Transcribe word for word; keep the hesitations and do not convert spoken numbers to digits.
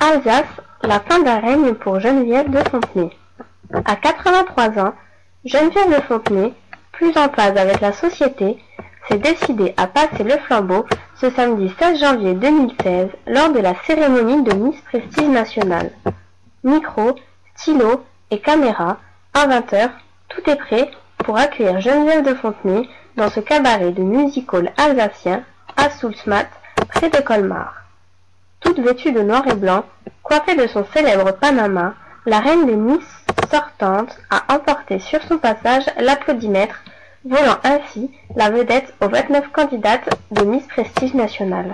Alsace, la fin d'un règne pour Geneviève de Fontenay. À quatre-vingt-trois ans, Geneviève de Fontenay, plus en phase avec la société, s'est décidée à passer le flambeau ce samedi seize janvier deux mille seize lors de la cérémonie de Miss Prestige National. Micro, stylo et caméra, à vingt heures, tout est prêt pour accueillir Geneviève de Fontenay dans ce cabaret de music-hall alsacien à Soultzmatt, près de Colmar. Toute vêtue de noir et blanc, coiffée de son célèbre Panama, la reine des Miss sortantes a emporté sur son passage l'applaudimètre, volant ainsi la vedette aux vingt-neuf candidates de Miss Prestige National.